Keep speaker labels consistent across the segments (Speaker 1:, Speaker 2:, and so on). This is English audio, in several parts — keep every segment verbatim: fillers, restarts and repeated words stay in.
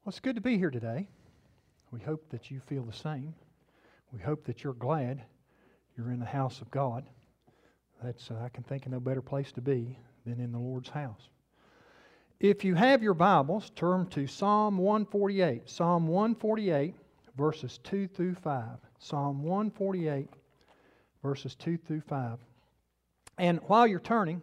Speaker 1: Well, it's good to be here today. We hope that you feel the same. We hope that you're glad you're in the house of God. That's uh, I can think of no better place to be than in the Lord's house. If you have your Bibles, turn to Psalm one forty-eight. Psalm one forty-eight, verses two through five. Psalm one forty-eight, verses two through five. And while you're turning,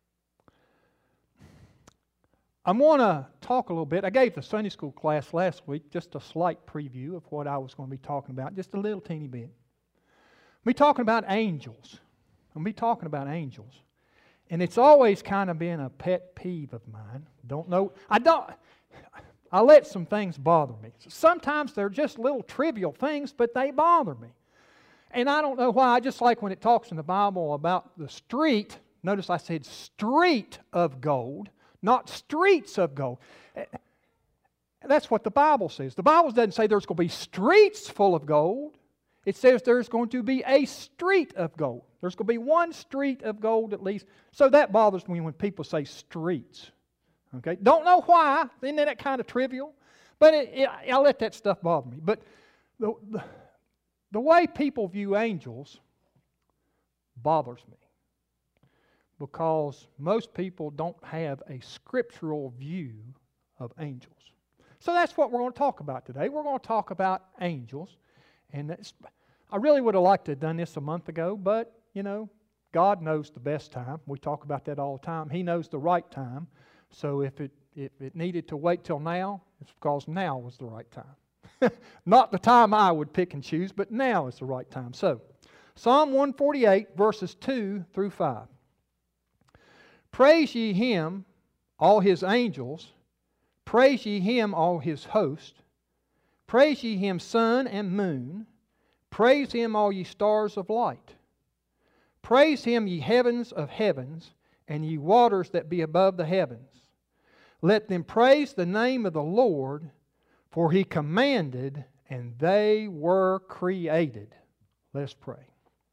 Speaker 1: I want to talk a little bit. I gave the Sunday school class last week just a slight preview of what I was going to be talking about, just a little teeny bit. We're talking about angels. I'm going to be talking about angels. And it's always kind of been a pet peeve of mine. Don't know. I don't. I let some things bother me. Sometimes they're just little trivial things, but they bother me. And I don't know why. I just like when it talks in the Bible about the street. Notice I said street of gold, not streets of gold. That's what the Bible says. The Bible doesn't say there's going to be streets full of gold. It says there's going to be a street of gold. There's going to be one street of gold at least. So that bothers me when people say streets. Okay, don't know why. Isn't that kind of trivial? But it, it, I let that stuff bother me. But the, the, the way people view angels bothers me, because most people don't have a scriptural view of angels. So that's what we're going to talk about today. We're going to talk about angels. And that's, I really would have liked to have done this a month ago, but, you know, God knows the best time. We talk about that all the time. He knows the right time. So if it, if it needed to wait till now, it's because now was the right time. Not the time I would pick and choose, but now is the right time. So, Psalm one forty-eight, verses two through five. Praise ye Him, all His angels. Praise ye Him, all His host. Praise ye Him, sun and moon. Praise Him, all ye stars of light. Praise Him, ye heavens of heavens, and ye waters that be above the heavens. Let them praise the name of the Lord, for He commanded, and they were created. Let's pray.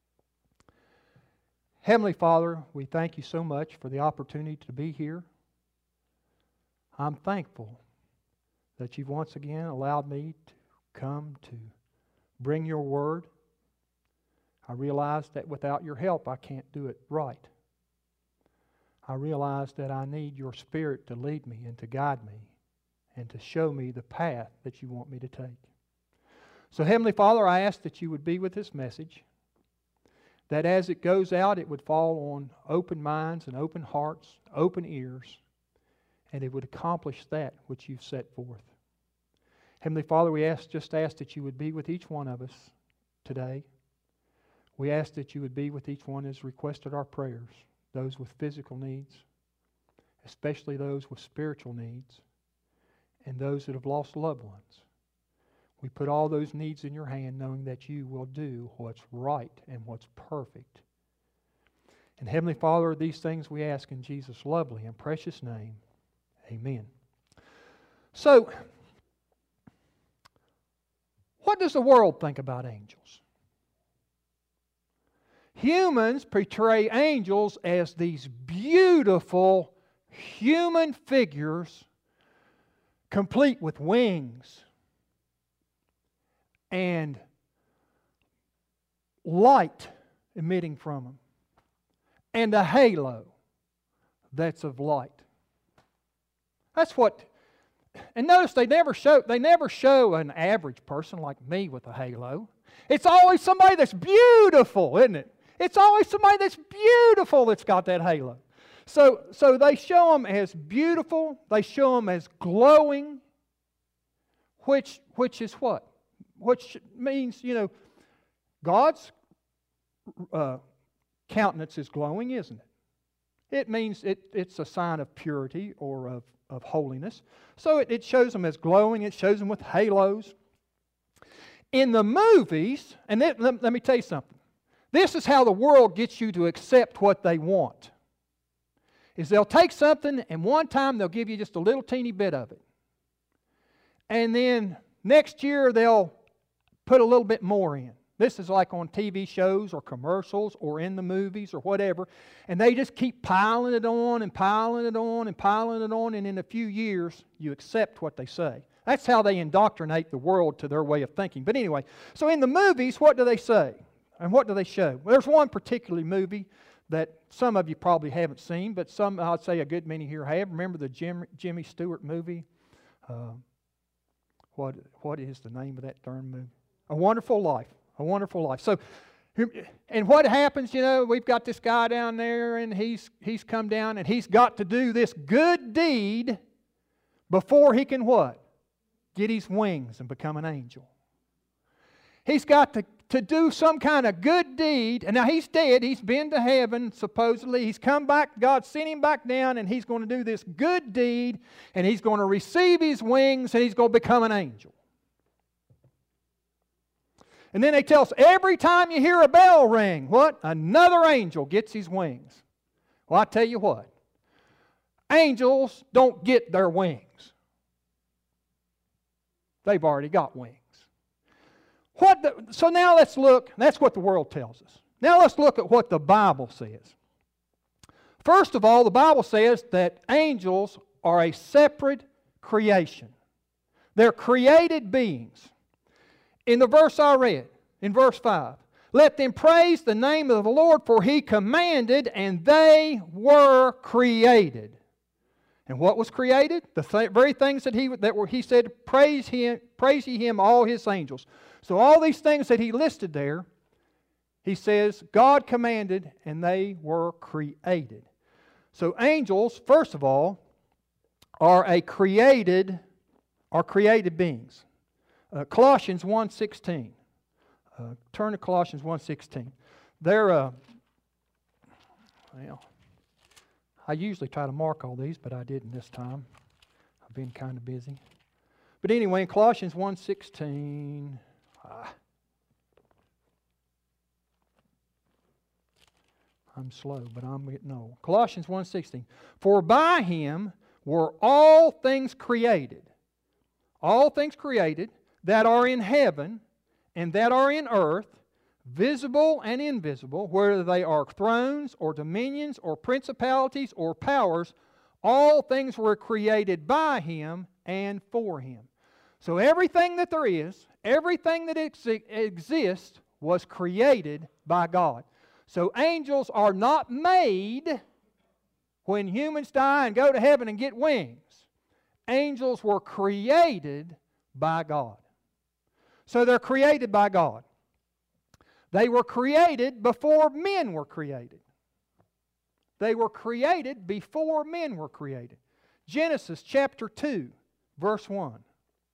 Speaker 1: Heavenly Father, we thank You so much for the opportunity to be here. I'm thankful that You've once again allowed me to come to bring Your Word. I realize that without Your help I can't do it right. I realize that I need Your Spirit to lead me and to guide me and to show me the path that You want me to take. So Heavenly Father, I ask that You would be with this message, that as it goes out it would fall on open minds and open hearts, open ears, and it would accomplish that which You've set forth. Heavenly Father, we ask, just ask that You would be with each one of us today. We ask that You would be with each one as requested our prayers, those with physical needs, especially those with spiritual needs, and those that have lost loved ones. We put all those needs in Your hand, knowing that You will do what's right and what's perfect. And Heavenly Father, these things we ask in Jesus' lovely and precious name. Amen. So, what does the world think about angels? Humans portray angels as these beautiful human figures, complete with wings and light emitting from them, and a halo that's of light. That's what, and notice they never show, they never show an average person like me with a halo. It's always somebody that's beautiful, isn't it? It's always somebody that's beautiful that's got that halo. So, so they show them as beautiful, they show them as glowing, which, which is what? Which means, you know, God's uh, countenance is glowing, isn't it? It means it, it's a sign of purity or of, of holiness. So it, it shows them as glowing, it shows them with halos. In the movies, and it, let, let me tell you something. This is how the world gets you to accept what they want. Is they'll take something and one time they'll give you just a little teeny bit of it. And then next year they'll put a little bit more in. This is like on T V shows or commercials or in the movies or whatever. And they just keep piling it on and piling it on and piling it on. And in a few years, you accept what they say. That's how they indoctrinate the world to their way of thinking. But anyway, so in the movies, what do they say? And what do they show? Well, there's one particular movie that some of you probably haven't seen, but some, I'd say a good many here have. Remember the Jim, Jimmy Stewart movie? Uh, what What is the name of that darn movie? A Wonderful Life. A Wonderful Life. So, and what happens, you know, we've got this guy down there, and he's he's come down, and he's got to do this good deed before he can what? Get his wings and become an angel. He's got to, to do some kind of good deed. And now he's dead. He's been to heaven, supposedly. He's come back. God sent him back down, and he's going to do this good deed, and he's going to receive his wings, and he's going to become an angel. And then they tell us, every time you hear a bell ring, what? Another angel gets his wings. Well, I tell you what. Angels don't get their wings. They've already got wings. What the, so now let's look, that's what the world tells us. Now let's look at what the Bible says. First of all, the Bible says that angels are a separate creation. They're created beings. In the verse I read, in verse five, let them praise the name of the Lord, for He commanded, and they were created. And what was created? The th- very things that He that were, He said, praise Him, praise ye Him, all His angels. So all these things that He listed there, He says, God commanded, and they were created. So angels, first of all, are a created, are created beings. Uh, Colossians one sixteen. Uh, turn to Colossians one sixteen. They're, uh, well, I usually try to mark all these, but I didn't this time. I've been kind of busy. But anyway, in Colossians one sixteen, ah, I'm slow, but I'm getting old. Colossians one sixteen. For by Him were all things created. All things created that are in heaven and that are in earth, visible and invisible, whether they are thrones or dominions or principalities or powers, all things were created by Him and for Him. So everything that there is, everything that ex- exists was created by God. So angels are not made when humans die and go to heaven and get wings. Angels were created by God. So they're created by God. They were created before men were created. They were created before men were created. Genesis chapter two, verse one.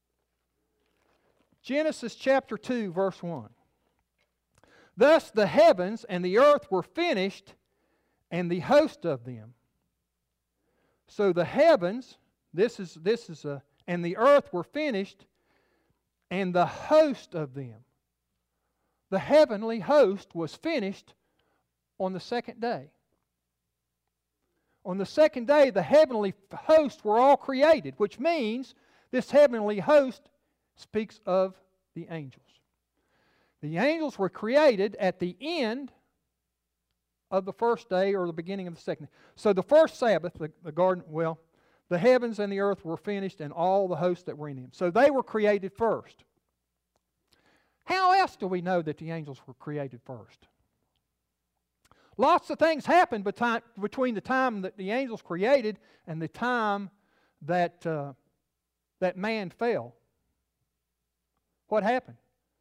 Speaker 1: Genesis chapter two, verse one. Thus the heavens and the earth were finished, and the host of them. So the heavens, this is this is a, and the earth were finished, and the host of them. The heavenly host was finished on the second day. On the second day, the heavenly hosts were all created, which means this heavenly host speaks of the angels. The angels were created at the end of the first day or the beginning of the second day. So the first Sabbath, the, the garden, well, the heavens and the earth were finished and all the hosts that were in them. So they were created first. How else do we know that the angels were created first? Lots of things happened between the time that the angels created and the time that, uh, that man fell. What happened?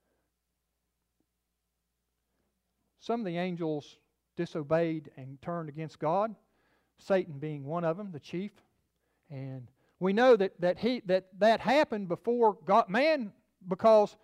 Speaker 1: Some of the angels disobeyed and turned against God, Satan being one of them, the chief. And we know that that he that, that happened before God, man, because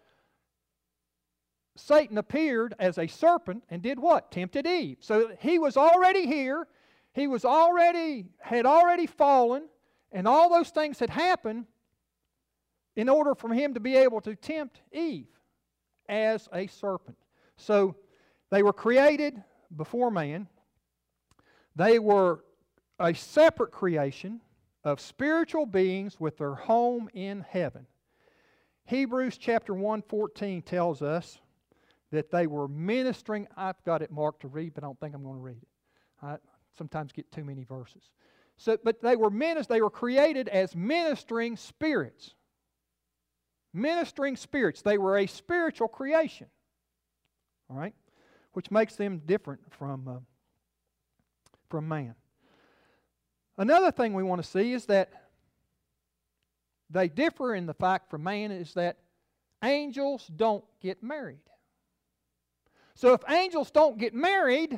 Speaker 1: Satan appeared as a serpent and did what? Tempted Eve. So he was already here. He was already had already fallen, and all those things had happened in order for him to be able to tempt Eve as a serpent. So they were created before man. They were a separate creation of spiritual beings with their home in heaven. Hebrews chapter one fourteen tells us that they were ministering. I've got it marked to read, but I don't think I'm going to read it. I sometimes get too many verses. So, but they were minis- they were created as ministering spirits. Ministering spirits. They were a spiritual creation. All right? Which makes them different from, uh, from man. Another thing we want to see is that they differ in the fact from man is that angels don't get married. So if angels don't get married, of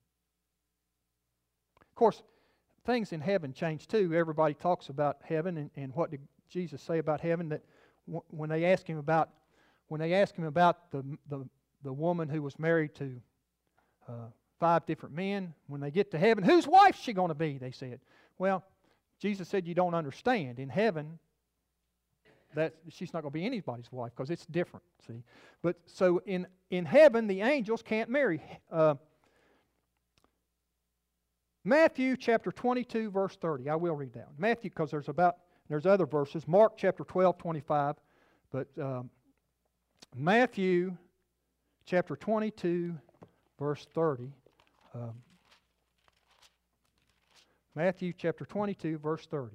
Speaker 1: course, things in heaven change too. Everybody talks about heaven, and, and what did Jesus say about heaven? That w- when they ask him about when they ask him about the the, the woman who was married to uh, five different men, when they get to heaven, whose wife is she going to be? They said. Well, Jesus said, you don't understand. In heaven, that she's not going to be anybody's wife because it's different. See, but so in in heaven, the angels can't marry. Uh, Matthew chapter twenty-two, verse thirty. I will read that one. Matthew, because there's about there's other verses. Mark chapter twelve, twenty-five, but um, Matthew chapter twenty-two, verse thirty. Um, Matthew chapter twenty-two, verse thirty.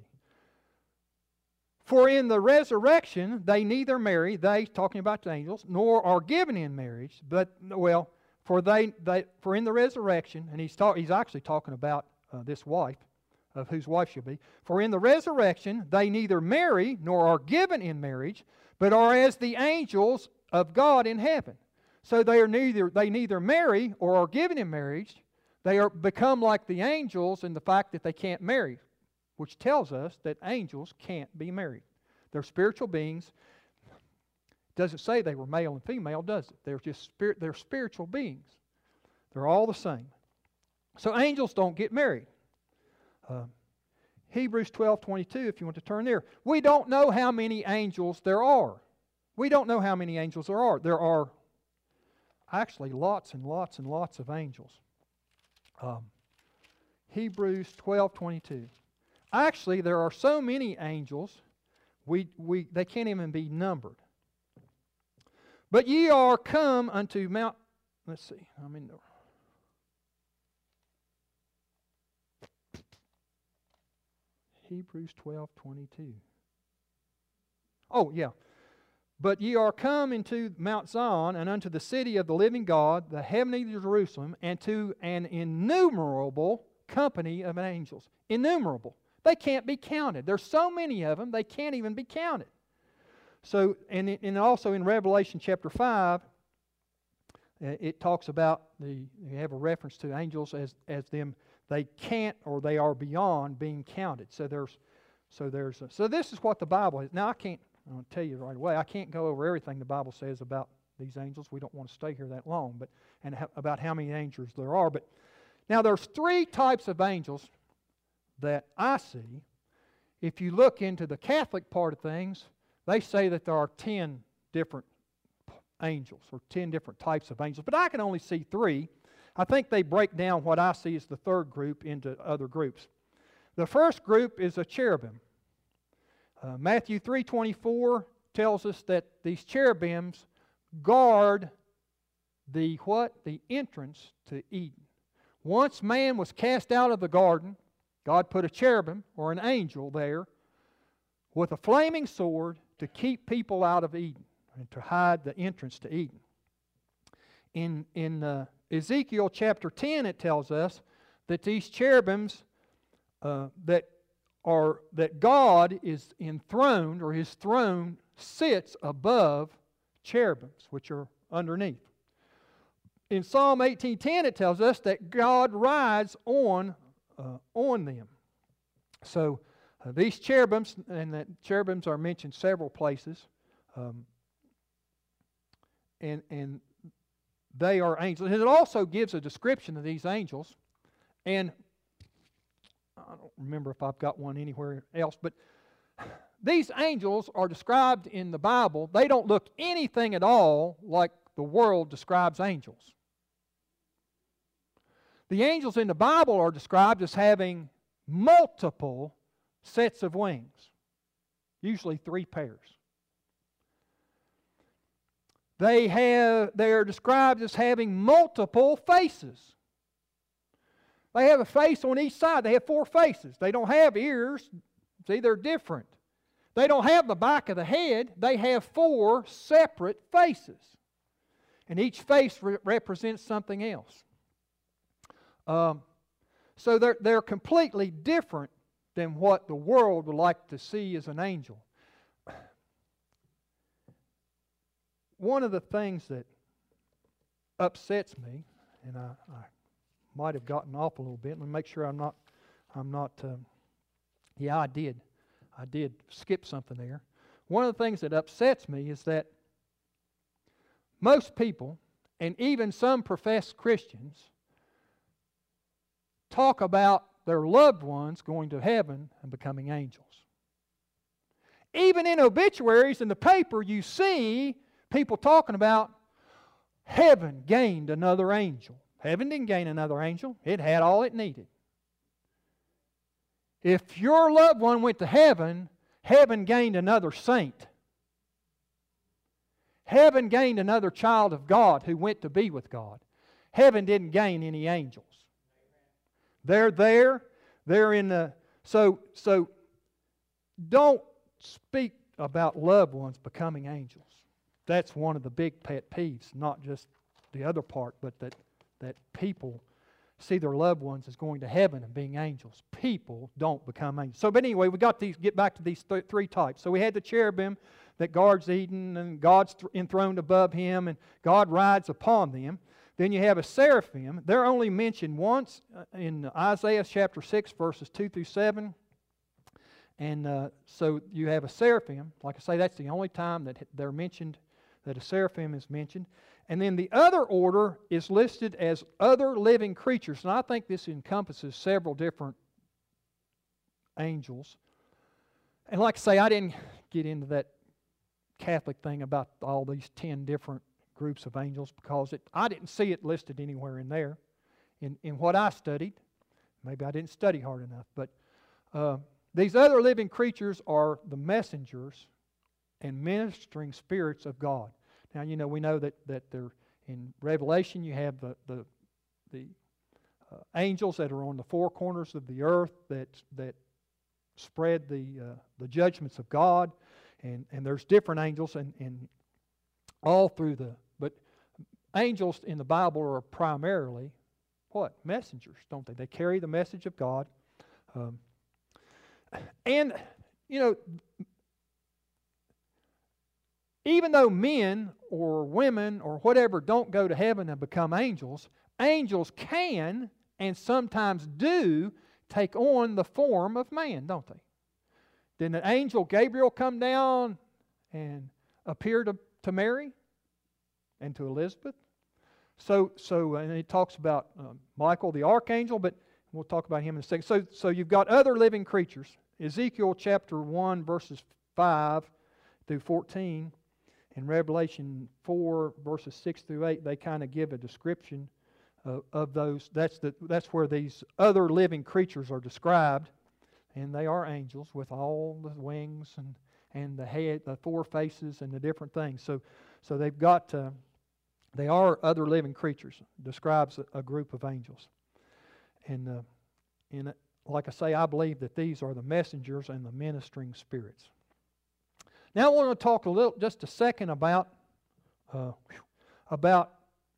Speaker 1: For in the resurrection they neither marry, they, talking about the angels, nor are given in marriage, but, well, for they, they for in the resurrection, and he's, talk, he's actually talking about uh, this wife, of whose wife she'll be. For in the resurrection they neither marry, nor are given in marriage, but are as the angels of God in heaven. So they are neither they neither marry or are given in marriage. They are become like the angels in the fact that they can't marry, which tells us that angels can't be married. They're spiritual beings. Doesn't say they were male and female, does it? They're just spirit. They're spiritual beings. They're all the same. So angels don't get married. Uh, Hebrews twelve twenty-two, if you want to turn there. We don't know how many angels there are. We don't know how many angels there are. There are actually lots and lots and lots of angels. Um, Hebrews twelve twenty-two. Actually, there are so many angels, we, we, they can't even be numbered. But ye are come unto Mount, let's see, I'm in there. Hebrews twelve twenty-two. Oh, yeah. But ye are come into Mount Zion, and unto the city of the living God, the heavenly Jerusalem, and to an innumerable company of angels. Innumerable. They can't be counted. There's so many of them, they can't even be counted. So, and, and also in Revelation chapter five, it talks about, the you have a reference to angels as, as them, they can't or they are beyond being counted. So there's, so there's, a, so this is what the Bible is. Now I can't, I'll tell you right away, I can't go over everything the Bible says about these angels. We don't want to stay here that long, but and ha- about how many angels there are. But now there's three types of angels that I see. If you look into the Catholic part of things, they say that there are ten different angels or ten different types of angels, but I can only see three. I think they break down what I see as the third group into other groups. The first group is a cherubim. Uh, Matthew three twenty-four tells us that these cherubims guard the what? The entrance to Eden. Once man was cast out of the garden, God put a cherubim or an angel there with a flaming sword to keep people out of Eden and to hide the entrance to Eden. In, in uh, Ezekiel chapter ten, it tells us that these cherubims uh, that are that God is enthroned, or His throne sits above cherubims, which are underneath. In Psalm eighteen ten, it tells us that God rides on uh, on them. So uh, these cherubims, and that cherubims are mentioned several places, um, and and they are angels. And it also gives a description of these angels, and I don't remember if I've got one anywhere else, but these angels are described in the Bible. They don't look anything at all like the world describes angels. The angels in the Bible are described as having multiple sets of wings, usually three pairs. They have, they are described as having multiple faces. They have a face on each side. They have four faces. They don't have ears. See, they're different. They don't have the back of the head. They have four separate faces. And each face re- represents something else. Um, so they're, they're completely different than what the world would like to see as an angel. One of the things that upsets me, and I, I might have gotten off a little bit. Let me make sure I'm not, I'm not, um, yeah, I did. I did skip something there. One of the things that upsets me is that most people, and even some professed Christians, talk about their loved ones going to heaven and becoming angels. Even in obituaries in the paper, you see people talking about heaven gained another angel. Heaven didn't gain another angel. It had all it needed. If your loved one went to heaven, heaven gained another saint. Heaven gained another child of God who went to be with God. Heaven didn't gain any angels. They're there. They're in the... So, so don't speak about loved ones becoming angels. That's one of the big pet peeves, not just the other part, but that, that people see their loved ones as going to heaven and being angels. People don't become angels. So, but anyway, we got these. Get back to these th- three types. So we had the cherubim that guards Eden, and God's th- enthroned above him, and God rides upon them. Then you have a seraphim. They're only mentioned once in Isaiah chapter six, verses two through seven. And uh, so you have a seraphim. Like I say, that's the only time that they're mentioned, that a seraphim is mentioned. And then the other order is listed as other living creatures. And I think this encompasses several different angels. And like I say, I didn't get into that Catholic thing about all these ten different groups of angels because it, I didn't see it listed anywhere in there. In, in what I studied, maybe I didn't study hard enough, but uh, these other living creatures are the messengers and ministering spirits of God. Now, you know, we know that, that they're in Revelation, you have the the, the uh, angels that are on the four corners of the earth that that spread the uh, the judgments of God, and, and there's different angels and, and all through the, but angels in the Bible are primarily what? Messengers, don't they? They carry the message of God. Um, and, you know, even though men or women or whatever don't go to heaven and become angels, angels can and sometimes do take on the form of man, don't they? Didn't the angel Gabriel come down and appear to, to Mary and to Elizabeth? So, so and it talks about um, Michael the archangel, but we'll talk about him in a second. So, so you've got other living creatures. Ezekiel chapter one, verses five through fourteen. In Revelation four, verses six through eight, they kind of give a description of, of those. That's, the, that's where these other living creatures are described. And they are angels with all the wings and, and the head, the four faces and the different things. So, so they've got, uh, they are other living creatures. Describes a, a group of angels. And, uh, and like I say, I believe that these are the messengers and the ministering spirits. Now I want to talk a little, just a second about uh, about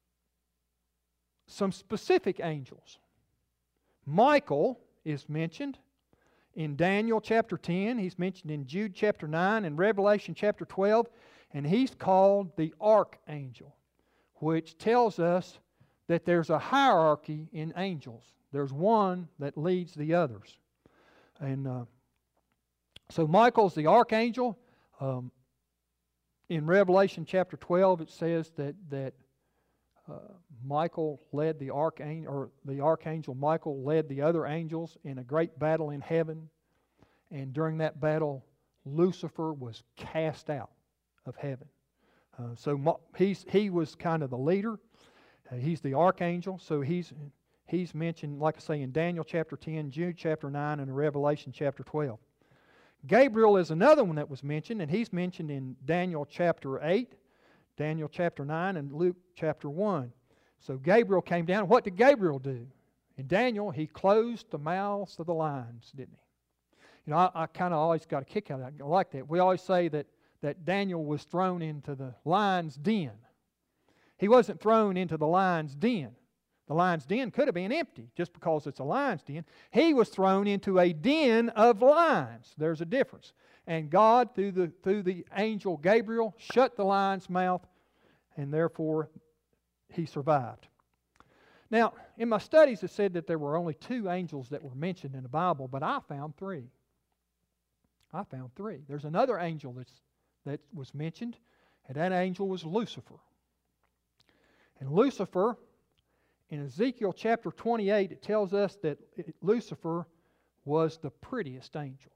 Speaker 1: some specific angels. Michael is mentioned in Daniel chapter ten. He's mentioned in Jude chapter nine and Revelation chapter twelve, and he's called the archangel, which tells us that there's a hierarchy in angels. There's one that leads the others, and uh, so Michael's the archangel. Um, in Revelation chapter twelve, it says that that uh, Michael led the archangel, or the archangel Michael led the other angels in a great battle in heaven, and during that battle, Lucifer was cast out of heaven. Uh, so he's he was kind of the leader. Uh, he's the archangel. So he's he's mentioned, like I say, in Daniel chapter ten, Jude chapter nine, and Revelation chapter twelve. Gabriel is another one that was mentioned, and he's mentioned in Daniel chapter eight, Daniel chapter nine and Luke chapter one. So Gabriel came down. What did Gabriel do? In Daniel, he closed the mouths of the lions, didn't he? You know, I, I kind of always got a kick out of that. I like that. We always say that, that Daniel was thrown into the lion's den. He wasn't thrown into the lion's den. The lion's den could have been empty just because it's a lion's den. He was thrown into a den of lions. There's a difference. And God, through the, through the angel Gabriel, shut the lion's mouth, and therefore he survived. Now, in my studies it said that there were only two angels that were mentioned in the Bible, but I found three. I found three. There's another angel that's, that was mentioned, and that angel was Lucifer. And Lucifer, in Ezekiel chapter twenty-eight, it tells us that Lucifer was the prettiest angel.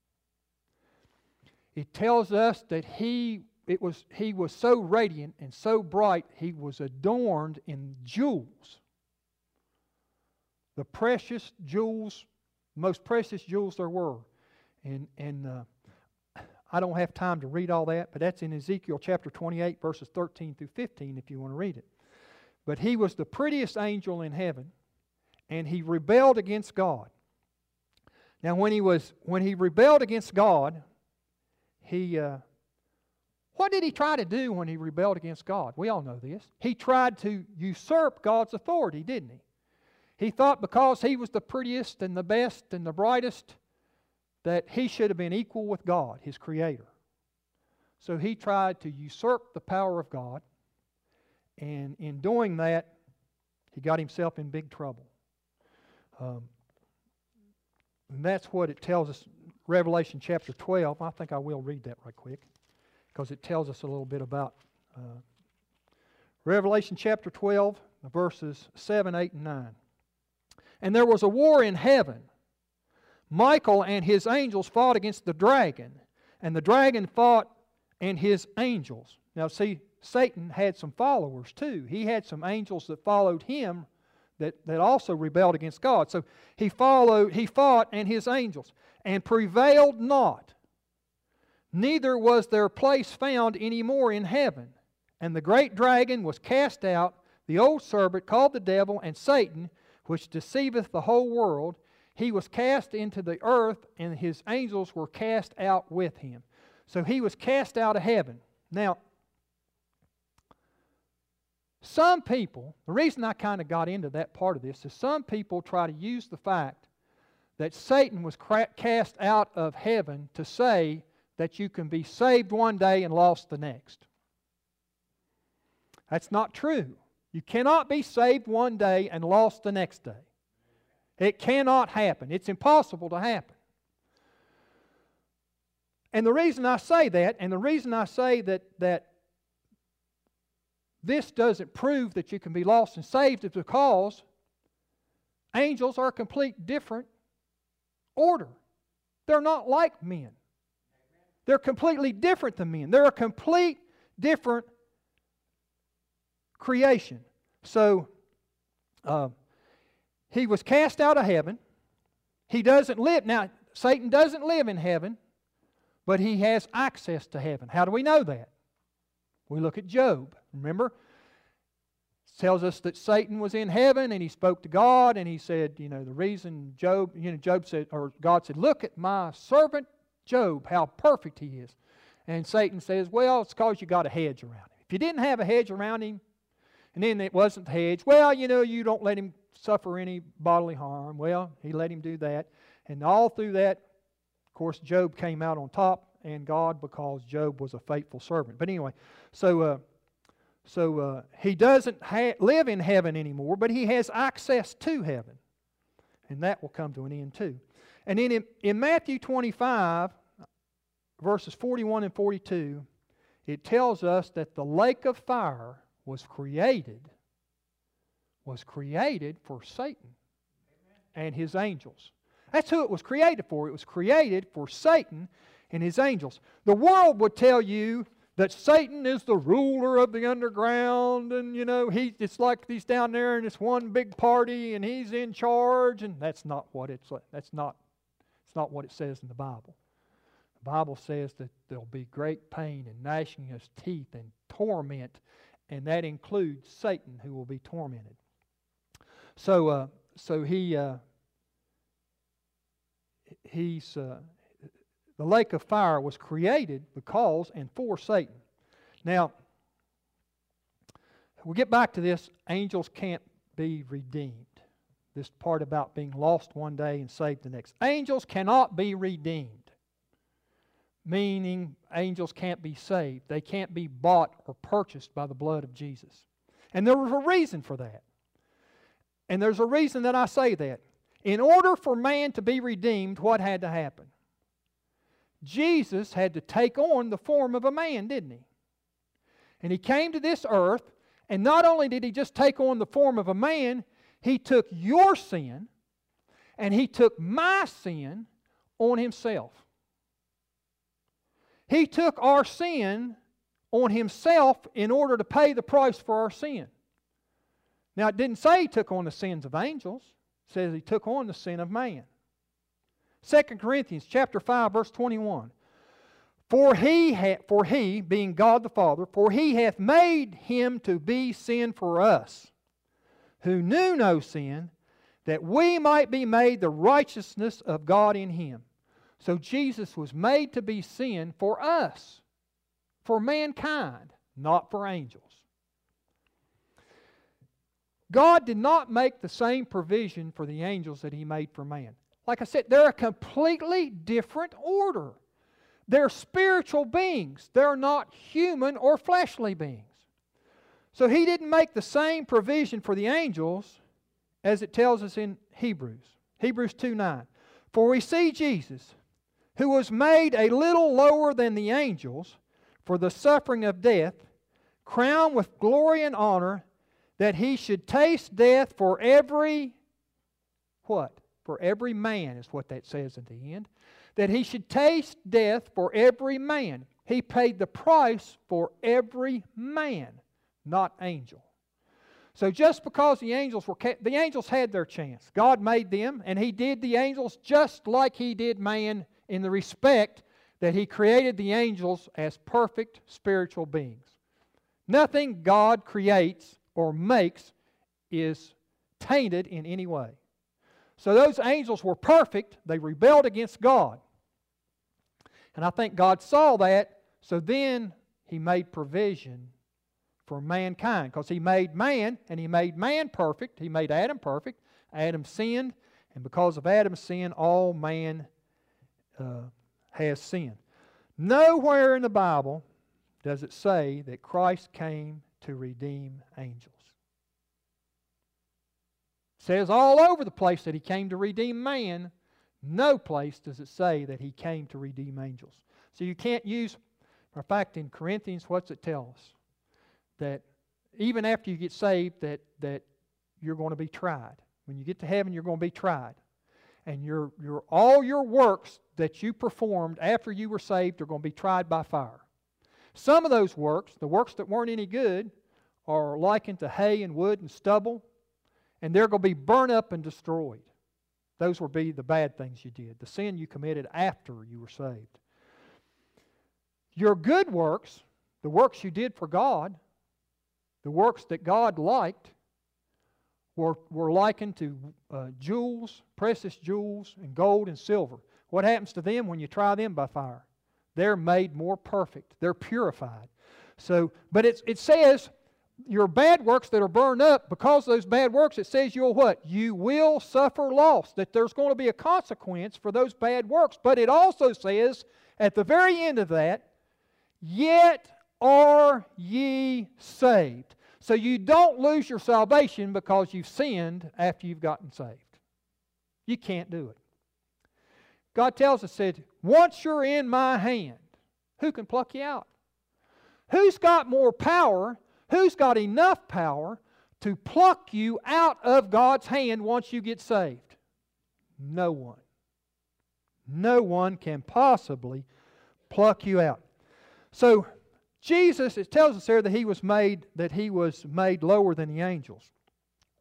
Speaker 1: It tells us that he, it was, he was so radiant and so bright, he was adorned in jewels. The precious jewels, most precious jewels there were. And, and uh, I don't have time to read all that, but that's in Ezekiel chapter twenty-eight, verses thirteen through fifteen, if you want to read it. But he was the prettiest angel in heaven, and he rebelled against God. Now, when he was when he rebelled against God, he uh, what did he try to do when he rebelled against God? We all know this. He tried to usurp God's authority, didn't he? He thought because he was the prettiest and the best and the brightest that he should have been equal with God, his Creator. So he tried to usurp the power of God. And in doing that, he got himself in big trouble. Um, and that's what it tells us. Revelation chapter twelve. I think I will read that right quick, because it tells us a little bit about uh, Revelation chapter twelve, verses seven, eight, and nine. And there was a war in heaven. Michael and his angels fought against the dragon, and the dragon fought and his angels. Now see, Satan had some followers too. He had some angels that followed him that, that also rebelled against God. So he followed, he fought and his angels, and prevailed not. Neither was their place found any more in heaven. And the great dragon was cast out, the old serpent called the devil and Satan, which deceiveth the whole world. He was cast into the earth, and his angels were cast out with him. So he was cast out of heaven. Now, some people, the reason I kind of got into that part of this is some people try to use the fact that Satan was cast out of heaven to say that you can be saved one day and lost the next. That's not true. You cannot be saved one day and lost the next day. It cannot happen. It's impossible to happen. And the reason I say that, and the reason I say that, that this doesn't prove that you can be lost and saved, is because angels are a complete different order. They're not like men. They're completely different than men. They're a complete different creation. So, uh, he was cast out of heaven. He doesn't live. Now, Satan doesn't live in heaven, but he has access to heaven. How do we know that? We look at Job. Remember? It tells us that Satan was in heaven and he spoke to God and he said, you know, the reason Job, you know, Job said, or God said, look at my servant Job, how perfect he is. And Satan says, well, it's because you got a hedge around him. If you didn't have a hedge around him, and then it wasn't the hedge, well, you know, you don't let him suffer any bodily harm. Well, he let him do that. And all through that, of course, Job came out on top, and God, because Job was a faithful servant. But anyway, so uh, so uh, he doesn't ha- live in heaven anymore, but he has access to heaven. And that will come to an end too. And then in, in Matthew twenty-five, verses forty-one and forty-two, it tells us that the lake of fire was created, was created for Satan and his angels. That's who it was created for. It was created for Satan and his angels. The world would tell you that Satan is the ruler of the underground, and you know, he it's like he's down there in this one big party and he's in charge, and that's not what it's that's not it's not what it says in the Bible. The Bible says that there'll be great pain and gnashing of teeth and torment, and that includes Satan, who will be tormented. So, uh, so he uh, he's uh, the lake of fire was created because and for Satan. Now, we'll get back to this. Angels can't be redeemed. This part about being lost one day and saved the next. Angels cannot be redeemed, meaning angels can't be saved. They can't be bought or purchased by the blood of Jesus. And there was a reason for that. And there's a reason that I say that. In order for man to be redeemed, what had to happen? Jesus had to take on the form of a man, didn't he? And he came to this earth, and not only did he just take on the form of a man, he took your sin and he took my sin on himself. He took our sin on himself in order to pay the price for our sin. Now, it didn't say he took on the sins of angels. It says he took on the sin of man. Second Corinthians chapter five, verse twenty-one. For he, ha- for he, being God the Father, for he hath made him to be sin for us, who knew no sin, that we might be made the righteousness of God in him. So Jesus was made to be sin for us, for mankind, not for angels. God did not make the same provision for the angels that He made for man. Like I said, they're a completely different order. They're spiritual beings. They're not human or fleshly beings. So He didn't make the same provision for the angels as it tells us in Hebrews. Hebrews two nine. For we see Jesus, who was made a little lower than the angels for the suffering of death, crowned with glory and honor, that He should taste death for every, what? For every man is what that says at the end. That He should taste death for every man. He paid the price for every man, not angel. So just because the angels were, the angels had their chance. God made them, and He did the angels just like He did man in the respect that He created the angels as perfect spiritual beings. Nothing God creates or makes is tainted in any way. So those angels were perfect. They rebelled against God. And I think God saw that, so then He made provision for mankind, because He made man, and He made man perfect. He made Adam perfect. Adam sinned, and because of Adam's sin, all man uh, has sinned. Nowhere in the Bible does it say that Christ came to redeem angels. It says all over the place that He came to redeem man. No place does it say that He came to redeem angels. So you can't use, in fact, in Corinthians, what's it tell us? That even after you get saved, that, that you're going to be tried. When you get to heaven, you're going to be tried. And your, your, all your works that you performed after you were saved are going to be tried by fire. Some of those works, the works that weren't any good, are likened to hay and wood and stubble, and they're going to be burnt up and destroyed. Those will be the bad things you did, the sin you committed after you were saved. Your good works, the works you did for God, the works that God liked, were, were likened to uh, jewels, precious jewels, and gold and silver. What happens to them when you try them by fire? They're made more perfect. They're purified. So, but it's, it says your bad works that are burned up, because of those bad works, it says you'll what? You will suffer loss. That there's going to be a consequence for those bad works. But it also says at the very end of that, yet are ye saved. So you don't lose your salvation because you've sinned after you've gotten saved. You can't do it. God tells us, said, once you're in my hand, who can pluck you out? Who's got more power? Who's got enough power to pluck you out of God's hand once you get saved? No one. No one can possibly pluck you out. So Jesus, it tells us there that he was made that he was made lower than the angels.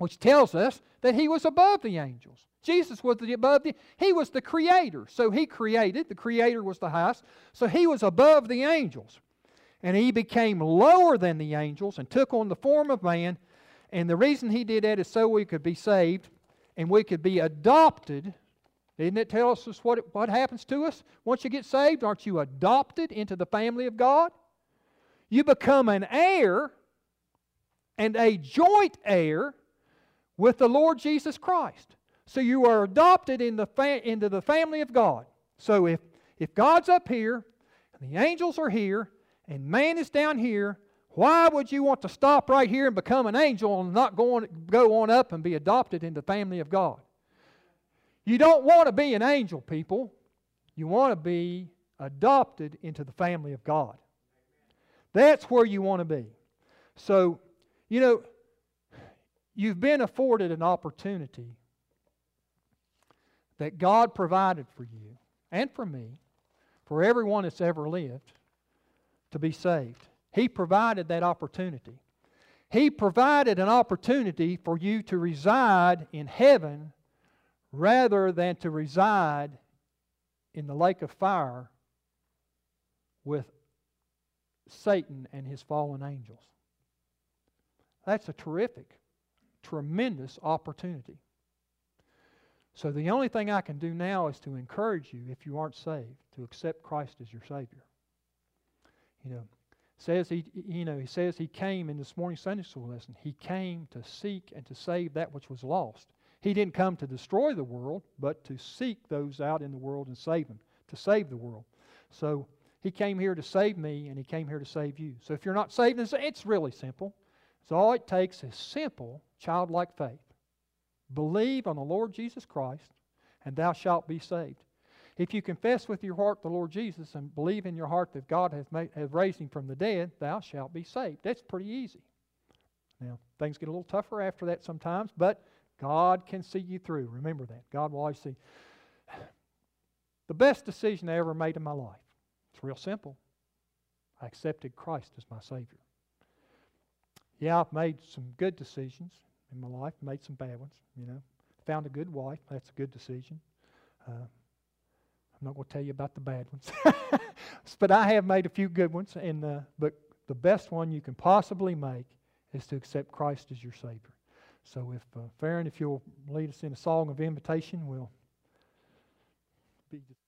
Speaker 1: which tells us that He was above the angels. Jesus was the above the, He was the Creator. So He created, the Creator was the highest, so He was above the angels. And He became lower than the angels and took on the form of man. And the reason He did that is so we could be saved and we could be adopted. Didn't it tell us what, it, what happens to us? Once you get saved, aren't you adopted into the family of God? You become an heir and a joint heir with the Lord Jesus Christ. So you are adopted in the fa- into the family of God. So if, if God's up here, and the angels are here, and man is down here, why would you want to stop right here and become an angel and not go on, go on up and be adopted into the family of God? You don't want to be an angel, people. You want to be adopted into the family of God. That's where you want to be. So, you know, you've been afforded an opportunity that God provided for you and for me, for everyone that's ever lived, to be saved. He provided that opportunity. He provided an opportunity for you to reside in heaven rather than to reside in the lake of fire with Satan and his fallen angels. That's a terrific, tremendous opportunity. So the only thing I can do now is to encourage you, if you aren't saved, to accept Christ as your Savior. You know, says he, you know, he says he came in this morning's Sunday school lesson. He came to seek and to save that which was lost. He didn't come to destroy the world, but to seek those out in the world and save them, to save the world. So He came here to save me, and He came here to save you. So if you're not saved, it's really simple. So all it takes is simple, childlike faith. Believe on the Lord Jesus Christ, and thou shalt be saved. If you confess with your heart the Lord Jesus and believe in your heart that God has, made, has raised Him from the dead, thou shalt be saved. That's pretty easy. Now, things get a little tougher after that sometimes, but God can see you through. Remember that. God will always see. The best decision I ever made in my life, it's real simple. I accepted Christ as my Savior. Yeah, I've made some good decisions in my life, made some bad ones, you know. Found a good wife, that's a good decision. Uh, I'm not going to tell you about the bad ones. But I have made a few good ones, and uh, but the best one you can possibly make is to accept Christ as your Savior. So if, uh, Farron, if you'll lead us in a song of invitation, we'll be